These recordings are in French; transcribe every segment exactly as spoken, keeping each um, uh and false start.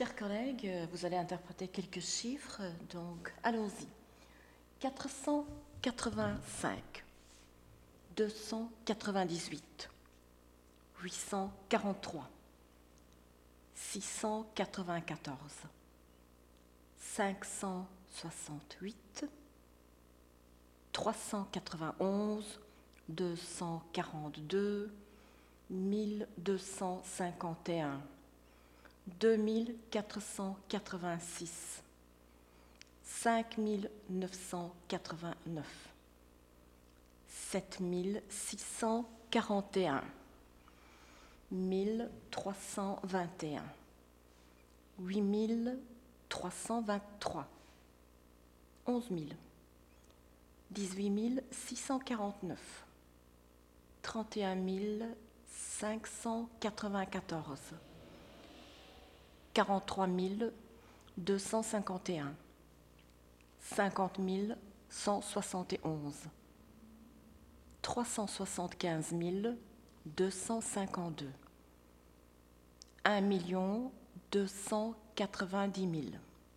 Chers collègues, vous allez interpréter quelques chiffres, donc allons-y. quatre cent quatre-vingt-cinq, deux cent quatre-vingt-dix-huit, huit cent quarante-trois, six cent quatre-vingt-quatorze, cinq cent soixante-huit, trois cent quatre-vingt-onze, deux cent quarante-deux, mille deux cent cinquante et un, deux mille quatre cent quatre-vingt-six, cinq mille neuf cent quatre-vingt-neuf, sept mille six cent quarante et un, mille trois cent vingt et un, huit mille trois cent vingt-trois, onze mille, dix-huit mille six cent quarante-neuf, trente et un mille cinq cent quatre-vingt-quatorze, quarante-trois mille deux cent cinquante et un, cinquante mille cent soixante et onze, trois cent soixante-quinze mille deux cent cinquante-deux, un million deux cent quatre-vingt-dix mille.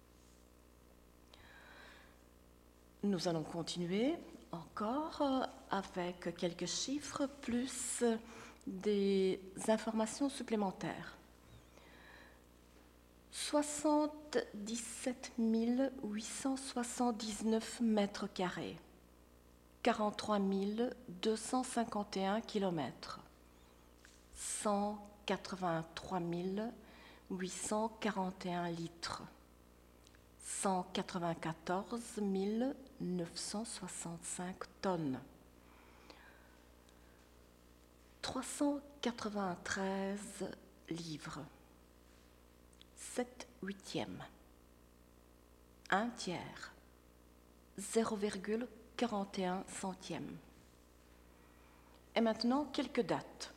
Nous allons continuer encore avec quelques chiffres plus des informations supplémentaires. soixante-dix-sept mille huit cent soixante-dix-neuf mètres carrés, quarante-trois mille deux cent cinquante et un kilomètres, cent quatre-vingt-trois mille huit cent quarante et un litres, cent quatre-vingt-quatorze mille neuf cent soixante-cinq tonnes, trois cent quatre-vingt-treize livres, sept huitièmes, un tiers, zéro virgule quarante et un centièmes. Et maintenant, quelques dates.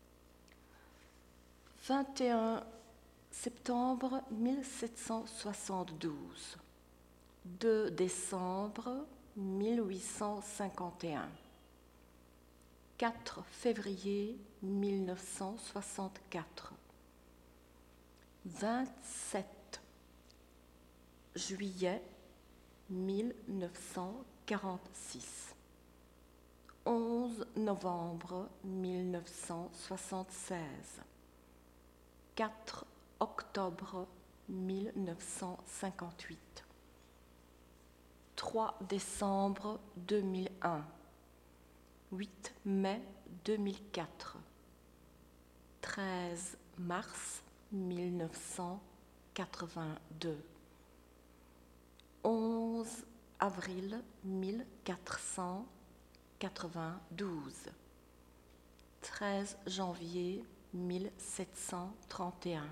vingt et un septembre mille sept cent soixante-douze, deux décembre mille huit cent cinquante et un, quatre février mille neuf cent soixante-quatre, vingt-sept juillet mille neuf cent quarante-six, onze novembre mille neuf cent soixante-seize, quatre octobre mille neuf cent cinquante-huit, trois décembre deux mille un, huit mai deux mille quatre, treize mars mille neuf cent quatre-vingt-deux, onze avril mille quatre cent quatre-vingt-douze, treize janvier mille sept cent trente et un,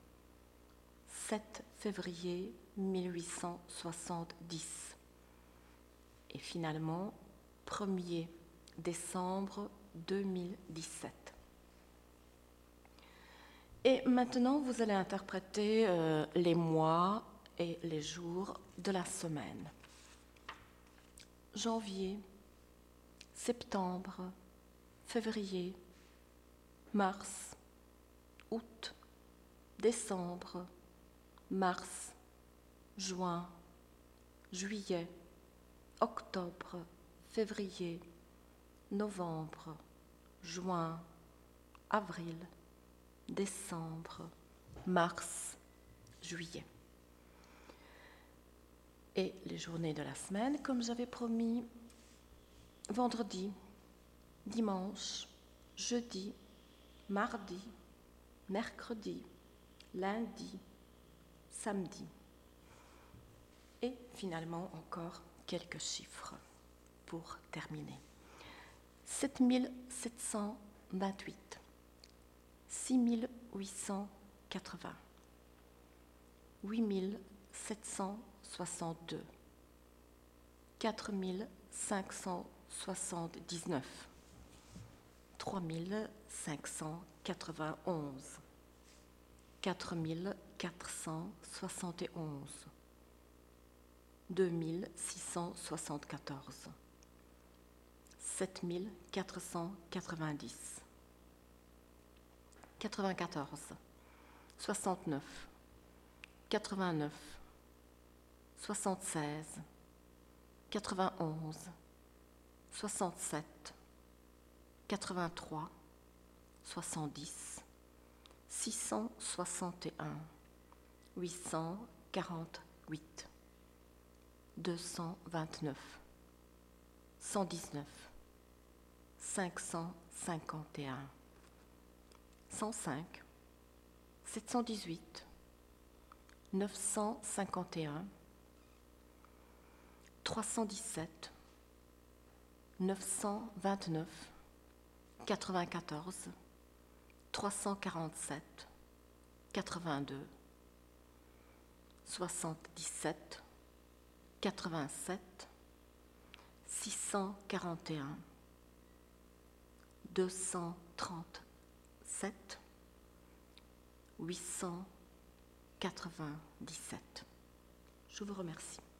sept février mille huit cent soixante-dix et finalement premier décembre deux mille dix-sept. Et maintenant, vous allez interpréter euh, les mois et les jours de la semaine. Janvier, septembre, février, mars, août, décembre, mars, juin, juillet, octobre, février, novembre, juin, avril, décembre, mars, juillet. Et les journées de la semaine, comme j'avais promis, vendredi, dimanche, jeudi, mardi, mercredi, lundi, samedi. Et finalement encore quelques chiffres pour terminer. sept mille sept cent vingt-huit, six mille huit cent quatre-vingts, huit mille sept cent soixante-deux, quatre mille cinq cent soixante-dix-neuf, trois mille cinq cent quatre-vingt-onze, quatre mille quatre cent soixante et onze, deux mille six cent soixante-quatorze, sept mille quatre cent quatre-vingt-dix, quatre-vingt-quatorze, soixante-neuf, quatre-vingt-neuf, soixante-seize, quatre-vingt-onze, soixante-sept, quatre-vingt-trois, soixante-dix, six cent soixante et un, huit cent quarante-huit, deux cent vingt-neuf, cent dix-neuf, cinq cent cinquante et un, cent cinq, sept cent dix-huit, neuf cent cinquante et un, trois cent dix-sept, neuf cent vingt-neuf, quatre-vingt-quatorze, trois cent quarante-sept, quatre-vingt-deux, soixante-dix-sept, quatre-vingt-sept, six cent quarante et un, deux cent trente-sept, huit cent quatre-vingt-dix-sept. Je vous remercie.